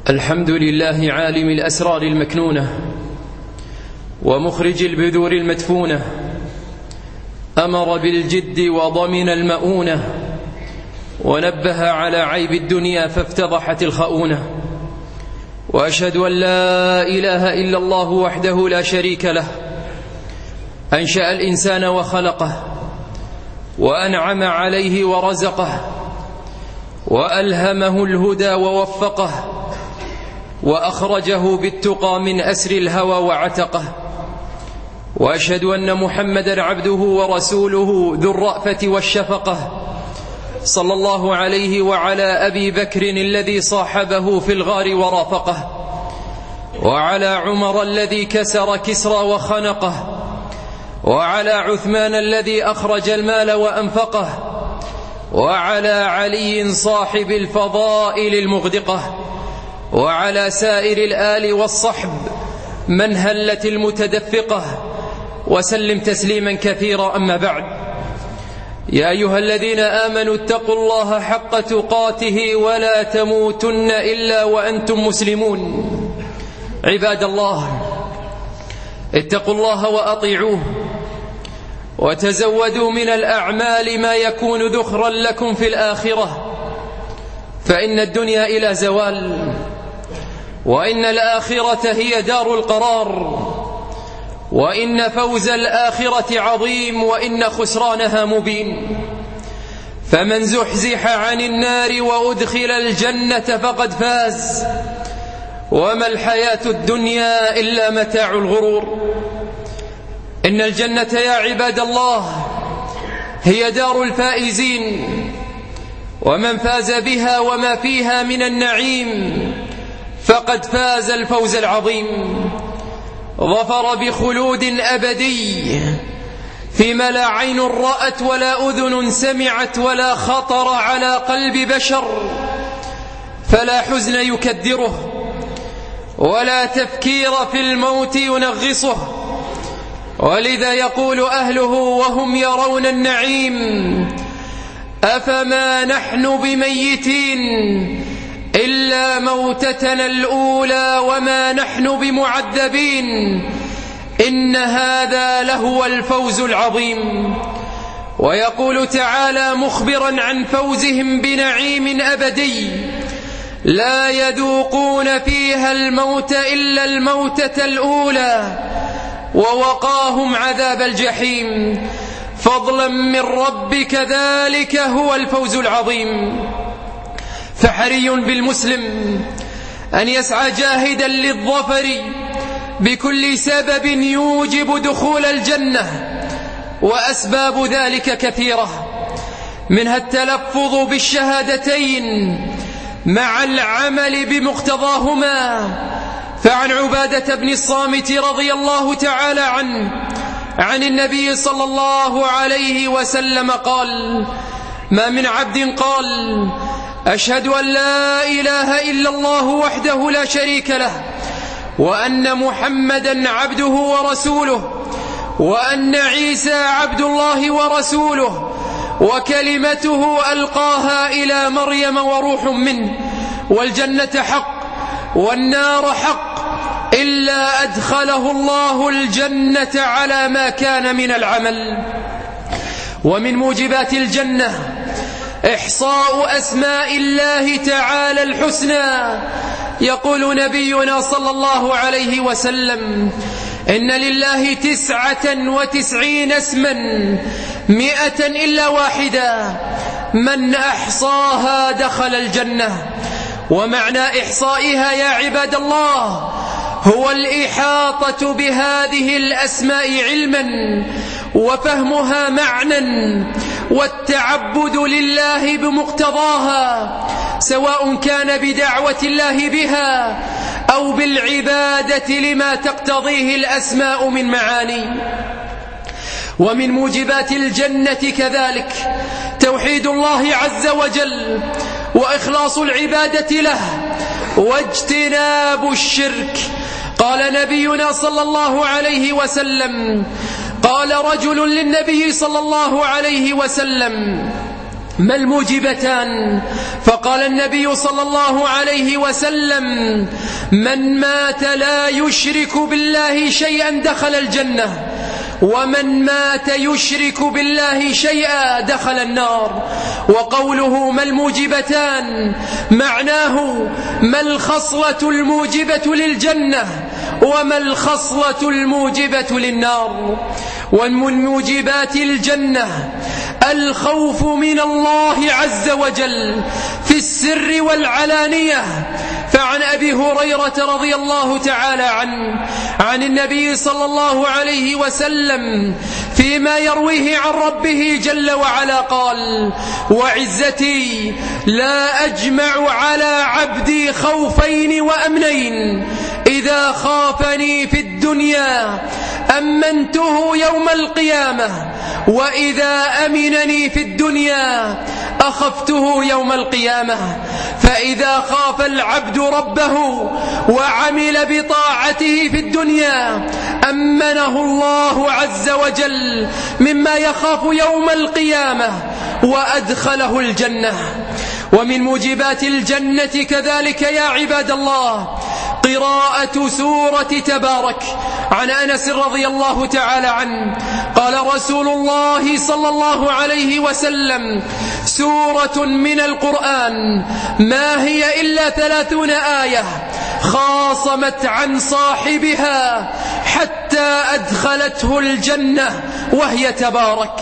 الحمد لله عالم الأسرار المكنونة ومخرج البذور المدفونة، أمر بالجد وضمن المؤونة، ونبه على عيب الدنيا فافتضحت الخؤونة. وأشهد أن لا إله إلا الله وحده لا شريك له، أنشأ الإنسان وخلقه وأنعم عليه ورزقه وألهمه الهدى ووفقه وأخرجه بالتقى من أسر الهوى وعتقه. وأشهد أن محمدًا عبده ورسوله ذو الرأفة والشفقة، صلى الله عليه وعلى أبي بكر الذي صاحبه في الغار ورافقه، وعلى عمر الذي كسر كسرى وخنقه، وعلى عثمان الذي أخرج المال وأنفقه، وعلى علي صاحب الفضائل المغدقة، وعلى سائر الآل والصحب من هلت المتدفقة، وسلم تسليما كثيرا. أما بعد، يا أيها الذين آمنوا اتقوا الله حق تقاته ولا تموتن إلا وأنتم مسلمون. عباد الله، اتقوا الله وأطيعوه، وتزودوا من الأعمال ما يكون ذخرا لكم في الآخرة، فإن الدنيا إلى زوال، وإن الآخرة هي دار القرار، وإن فوز الآخرة عظيم، وإن خسرانها مبين. فمن زحزح عن النار وأدخل الجنة فقد فاز، وما الحياة الدنيا إلا متاع الغرور. إن الجنة يا عباد الله هي دار الفائزين، ومن فاز بها وما فيها من النعيم فقد فاز الفوز العظيم. ظفر بخلود أبدي فيما لا عين رأت ولا أذن سمعت ولا خطر على قلب بشر، فلا حزن يكدره ولا تفكير في الموت ينغصه. ولذا يقول أهله وهم يرون النعيم: أفما نحن بميتين إلا موتتنا الأولى وما نحن بمعذبين، إن هذا لهو الفوز العظيم. ويقول تعالى مخبرا عن فوزهم بنعيم أبدي: لا يذوقون فيها الموت إلا الموتة الأولى ووقاهم عذاب الجحيم، فضلا من ربك، ذلك هو الفوز العظيم. فحري بالمسلم أن يسعى جاهدا للظفر بكل سبب يوجب دخول الجنة، وأسباب ذلك كثيرة، منها التلفظ بالشهادتين مع العمل بمقتضاهما. فعن عبادة بن الصامت رضي الله تعالى عنه عن النبي صلى الله عليه وسلم قال: ما من عبد قال: أشهد أن لا إله إلا الله وحده لا شريك له، وأن محمدا عبده ورسوله، وأن عيسى عبد الله ورسوله، وكلمته ألقاها إلى مريم وروح منه، والجنة حق والنار حق، إلا أدخله الله الجنة على ما كان من العمل. ومن موجبات الجنة إحصاء أسماء الله تعالى الحسنى. يقول نبينا صلى الله عليه وسلم: إن لله 99 اسما 100 إلا واحدة، من أحصاها دخل الجنة. ومعنى إحصائها يا عباد الله هو الإحاطة بهذه الأسماء علما وفهمها معنى، والتعبد لله بمقتضاها، سواء كان بدعوة الله بها أو بالعبادة لما تقتضيه الأسماء من معاني. ومن موجبات الجنة كذلك توحيد الله عز وجل وإخلاص العبادة له واجتناب الشرك. قال نبينا صلى الله عليه وسلم: قال رجل للنبي صلى الله عليه وسلم: ما الموجبتان؟ فقال النبي صلى الله عليه وسلم: من مات لا يشرك بالله شيئا دخل الجنة، ومن مات يشرك بالله شيئا دخل النار. وقوله ما الموجبتان معناه ما الخصلة الموجبة للجنة وما الخصلة الموجبة للنار. ومن موجبات الجنة الخوف من الله عز وجل في السر والعلانية. فعن أبي هريرة رضي الله تعالى عنه عن النبي صلى الله عليه وسلم فيما يرويه عن ربه جل وعلا قال: وعزتي لا أجمع على عبدي خوفين وأمنين، إذا خافني في الدنيا أمنته يوم القيامة، وإذا أمنني في الدنيا أخفته يوم القيامة. فإذا خاف العبد ربه وعمل بطاعته في الدنيا أمنه الله عز وجل مما يخاف يوم القيامة وأدخله الجنة. ومن موجبات الجنة كذلك يا عباد الله قراءة سورة تبارك. عن أنس رضي الله تعالى عنه قال رسول الله صلى الله عليه وسلم: سورة من القرآن ما هي إلا 30 آية خاصمت عن صاحبها حتى أدخلته الجنة، وهي تبارك.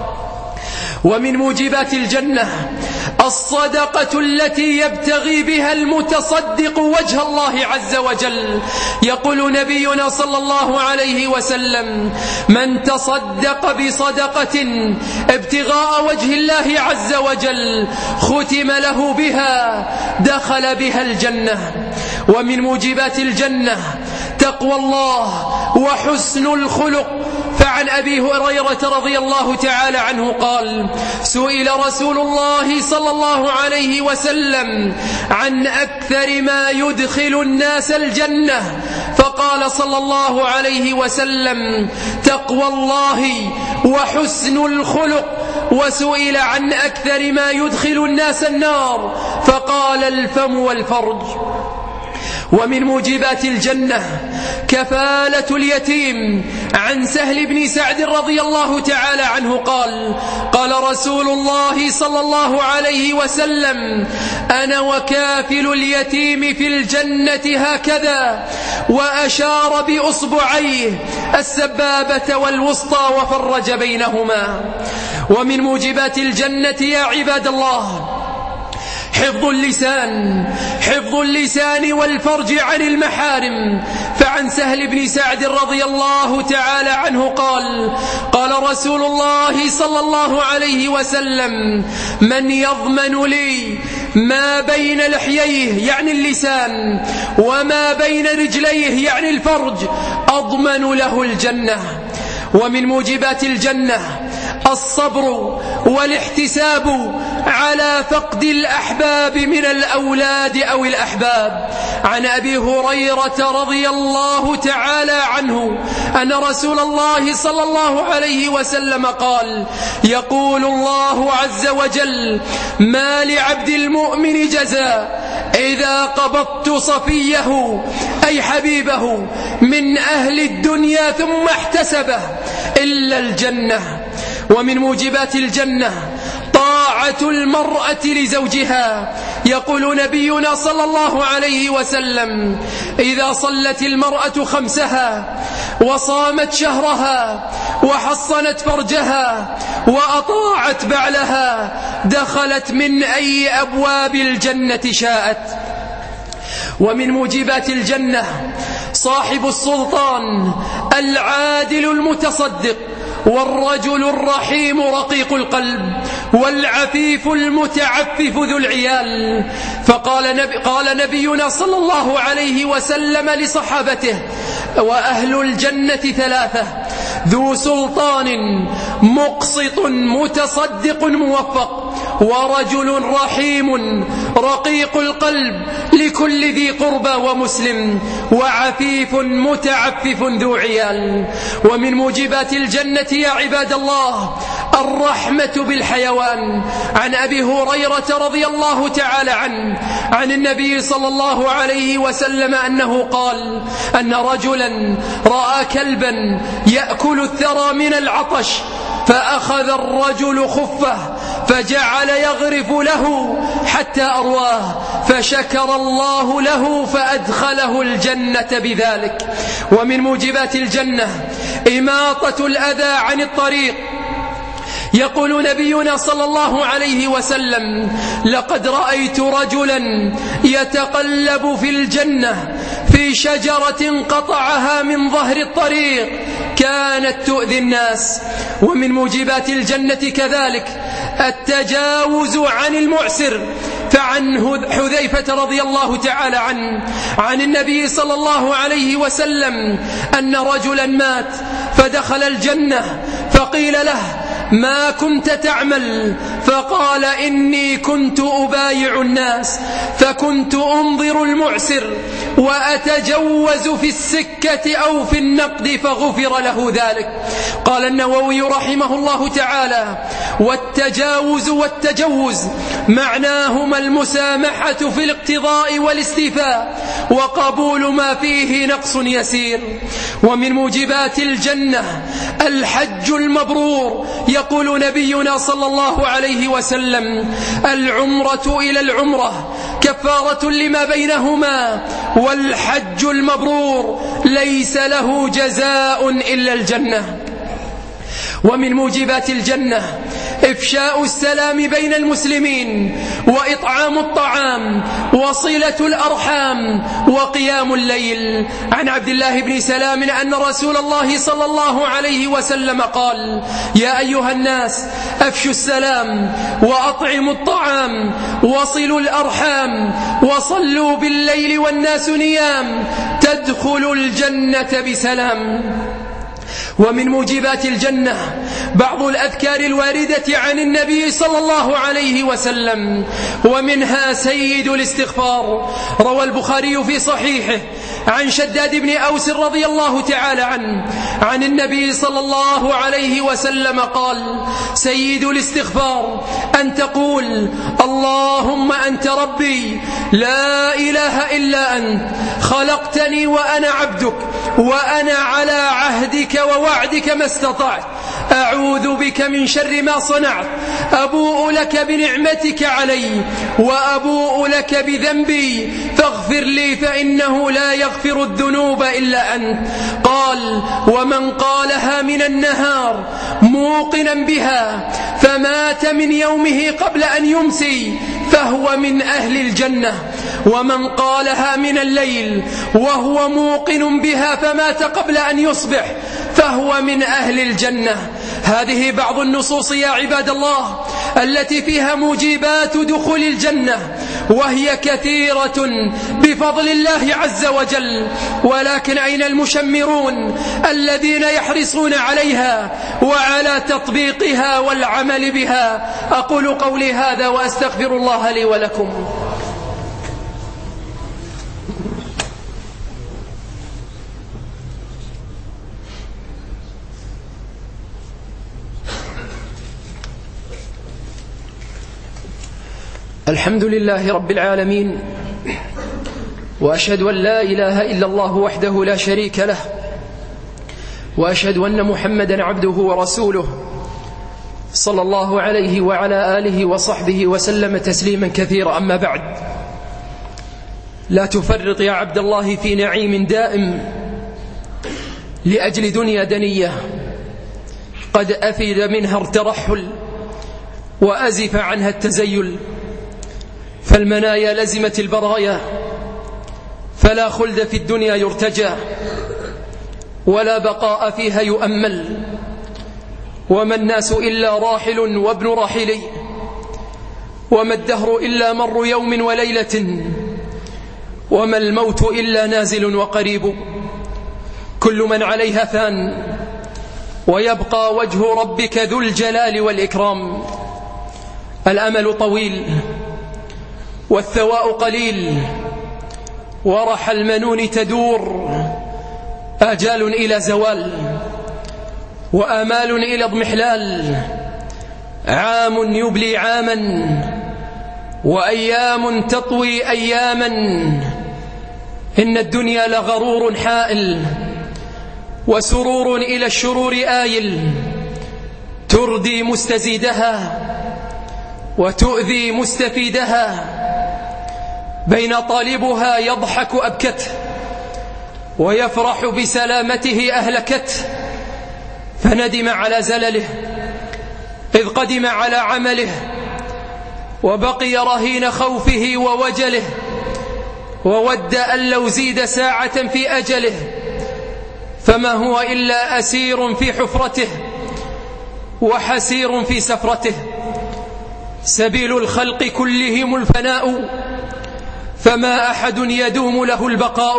ومن موجبات الجنة الصدقة التي يبتغي بها المتصدق وجه الله عز وجل. يقول نبينا صلى الله عليه وسلم: من تصدق بصدقة ابتغاء وجه الله عز وجل ختم له بها دخل بها الجنة. ومن موجبات الجنة تقوى الله وحسن الخلق. فعن أبي هريرة رضي الله تعالى عنه قال: سئل رسول الله صلى الله عليه وسلم عن أكثر ما يدخل الناس الجنة، فقال صلى الله عليه وسلم: تقوى الله وحسن الخلق. وسئل عن أكثر ما يدخل الناس النار، فقال: الفم والفرج. ومن موجبات الجنة كفالة اليتيم. عن سهل بن سعد رضي الله تعالى عنه قال: قال رسول الله صلى الله عليه وسلم: أنا وكافل اليتيم في الجنة هكذا، وأشار بأصبعيه السبابة والوسطى وفرج بينهما. ومن موجبات الجنة يا عباد الله حفظ اللسان والفرج عن المحارم. فعن سهل بن سعد رضي الله تعالى عنه قال: قال رسول الله صلى الله عليه وسلم: من يضمن لي ما بين لحييه يعني اللسان وما بين رجليه يعني الفرج أضمن له الجنة. ومن موجبات الجنة الصبر والاحتساب على فقد الأحباب من الأولاد أو الأحباب. عن أبي هريرة رضي الله تعالى عنه أن رسول الله صلى الله عليه وسلم قال: يقول الله عز وجل: ما لعبد المؤمن جزاء إذا قبضت صفيه أي حبيبه من أهل الدنيا ثم احتسبه إلا الجنة. ومن موجبات الجنة طاعة المرأة لزوجها. يقول نبينا صلى الله عليه وسلم: إذا صلت المرأة خمسها وصامت شهرها وحصنت فرجها وأطاعت بعلها دخلت من أي أبواب الجنة شاءت. ومن موجبات الجنة صاحب السلطان العادل المتصدق، والرجل الرحيم رقيق القلب، والعفيف المتعفف ذو العيال. قال نبينا صلى الله عليه وسلم لصحابته: وأهل الجنة ثلاثة: ذو سلطان مقسط متصدق موفق، ورجل رحيم رقيق القلب لكل ذي قربى ومسلم، وعفيف متعفف ذو عيال. ومن موجبات الجنة يا عباد الله الرحمة بالحيوان. عن أبي هريرة رضي الله تعالى عنه عن النبي صلى الله عليه وسلم أنه قال أن رجلا رأى كلبا يأكل الثرى من العطش، فأخذ الرجل خفه فجعل يغرف له حتى أرواه، فشكر الله له فأدخله الجنة بذلك. ومن موجبات الجنة إماطة الأذى عن الطريق. يقول نبينا صلى الله عليه وسلم: لقد رأيت رجلا يتقلب في الجنة في شجرة قطعها من ظهر الطريق كانت تؤذي الناس. ومن موجبات الجنة كذلك التجاوز عن المعسر. فعن حذيفة رضي الله تعالى عنه عن النبي صلى الله عليه وسلم أن رجلا مات فدخل الجنة فقيل له: ما كنت تعمل؟ فقال: إني كنت أبايع الناس، فكنت أنظر المعسر وأتجوز في السكة أو في النقد فغفر له ذلك. قال النووي رحمه الله تعالى: والتجاوز والتجوز معناهما المسامحة في الاقتضاء والاستيفاء وقبول ما فيه نقص يسير. ومن موجبات الجنة الحج المبرور. يقول نبينا صلى الله عليه وسلم: العمرة إلى العمرة كفارة لما بينهما، والحج المبرور ليس له جزاء إلا الجنة. ومن موجبات الجنة إفشاء السلام بين المسلمين، وإطعام الطعام، وصلة الأرحام، وقيام الليل. عن عبد الله بن سلام أن رسول الله صلى الله عليه وسلم قال: يا أيها الناس أفشوا السلام، وأطعموا الطعام، وصلوا الأرحام، وصلوا بالليل والناس نيام، تدخلوا الجنة بسلام. ومن موجبات الجنة بعض الأذكار الواردة عن النبي صلى الله عليه وسلم، ومنها سيد الاستغفار. روى البخاري في صحيحه عن شداد بن أوس رضي الله تعالى عنه عن النبي صلى الله عليه وسلم قال: سيد الاستغفار أن تقول: اللهم أنت ربي لا إله إلا أنت، خلقتني وأنا عبدك، وأنا على عهدك ووعدك ما استطعت، أعوذ بك من شر ما صنعت، أبوء لك بنعمتك علي وأبوء لك بذنبي فاغفر لي فإنه لا يغفر الذنوب إلا أنت. قال: ومن قالها من النهار موقنا بها فمات من يومه قبل أن يمسي فهو من أهل الجنة، ومن قالها من الليل وهو موقن بها فمات قبل أن يصبح فهو من أهل الجنة. هذه بعض النصوص يا عباد الله التي فيها موجبات دخول الجنة، وهي كثيرة بفضل الله عز وجل، ولكن أين المشمرون الذين يحرصون عليها وعلى تطبيقها والعمل بها؟ أقول قولي هذا وأستغفر الله لي ولكم. الحمد لله رب العالمين، وأشهد أن لا إله إلا الله وحده لا شريك له، وأشهد أن محمدا عبده ورسوله صلى الله عليه وعلى آله وصحبه وسلم تسليما كثيرا. أما بعد، لا تفرط يا عبد الله في نعيم دائم لأجل دنيا دنية قد أفيد منها الترحل وأزف عنها التزيل، فالمنايا لزمت البرايا، فلا خلد في الدنيا يرتجى، ولا بقاء فيها يؤمل، وما الناس إلا راحل وابن راحلي، وما الدهر إلا مر يوم وليلة، وما الموت إلا نازل وقريب، كل من عليها فان، ويبقى وجه ربك ذو الجلال والإكرام. الأمل طويل والثواء قليل، ورح المنون تدور، آجال إلى زوال وآمال إلى اضمحلال، عام يبلي عاما وأيام تطوي أياما، إن الدنيا لغرور حائل وسرور إلى الشرور آيل، تردي مستزيدها وتؤذي مستفيدها، بين طالبها يضحك أبكته ويفرح بسلامته أهلكته، فندم على زلله إذ قدم على عمله، وبقي رهين خوفه ووجله، وود أن لو زيد ساعة في أجله، فما هو إلا أسير في حفرته وحسير في سفرته. سبيل الخلق كلهم الفناء، فما أحد يدوم له البقاء،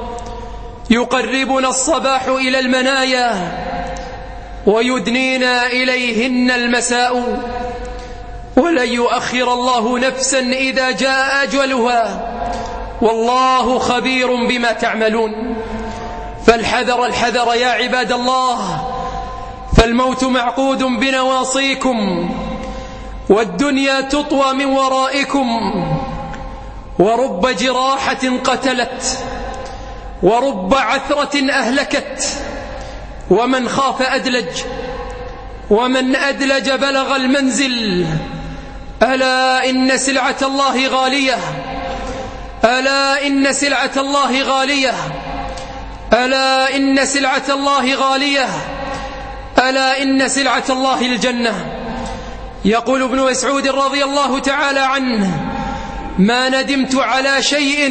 يقربنا الصباح إلى المنايا ويدنينا إليهن المساء، ولن يؤخر الله نفسا إذا جاء أجلها، والله خبير بما تعملون. فالحذر الحذر يا عباد الله، فالموت معقود بنواصيكم، والدنيا تطوى من ورائكم، ورب جراحة قتلت ورب عثرة أهلكت، ومن خاف أدلج ومن أدلج بلغ المنزل. ألا إن سلعة الله غالية، ألا إن سلعة الله غالية، ألا إن سلعة الله غالية، ألا إن سلعة الله الجنة. يقول ابن مسعود رضي الله تعالى عنه: ما ندمت على شيء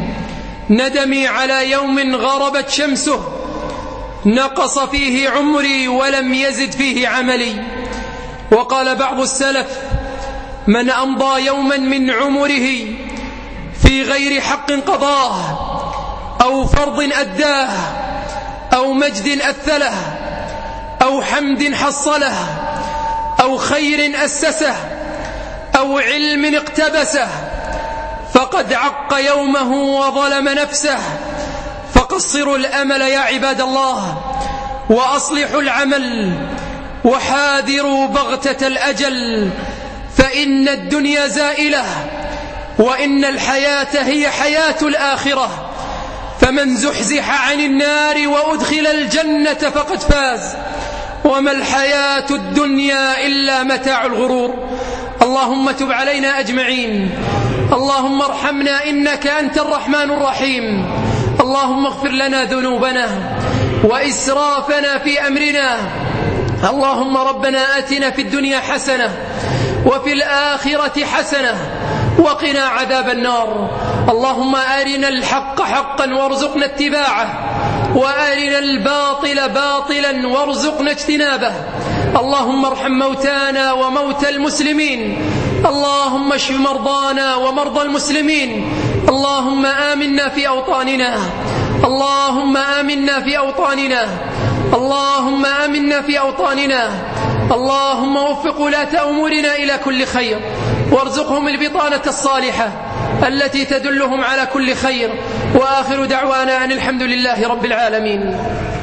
ندمي على يوم غربت شمسه، نقص فيه عمري ولم يزد فيه عملي. وقال بعض السلف: من أمضى يوما من عمره في غير حق قضاه، أو فرض أداه، أو مجد أثله، أو حمد حصله، أو خير أسسه، أو علم اقتبسه، فقد عق يومه وظلم نفسه. فقصروا الأمل يا عباد الله، وأصلحوا العمل، وحاذروا بغتة الأجل، فإن الدنيا زائلة، وإن الحياة هي حياة الآخرة. فمن زحزح عن النار وأدخل الجنة فقد فاز، وما الحياة الدنيا إلا متاع الغرور. اللهم تب علينا أجمعين، اللهم ارحمنا إنك أنت الرحمن الرحيم. اللهم اغفر لنا ذنوبنا وإسرافنا في أمرنا. اللهم ربنا آتنا في الدنيا حسنة وفي الآخرة حسنة وقنا عذاب النار. اللهم أرنا الحق حقا وارزقنا اتباعه، وأرنا الباطل باطلا وارزقنا اجتنابه. اللهم ارحم موتانا وموتى المسلمين، اللهم اشف مرضانا ومرضى المسلمين. اللهم آمنا في أوطاننا، اللهم آمنا في أوطاننا، اللهم آمنا في أوطاننا. اللهم وفق ولاة أمورنا إلى كل خير، وارزقهم البطانة الصالحة التي تدلهم على كل خير. وآخر دعوانا أن الحمد لله رب العالمين.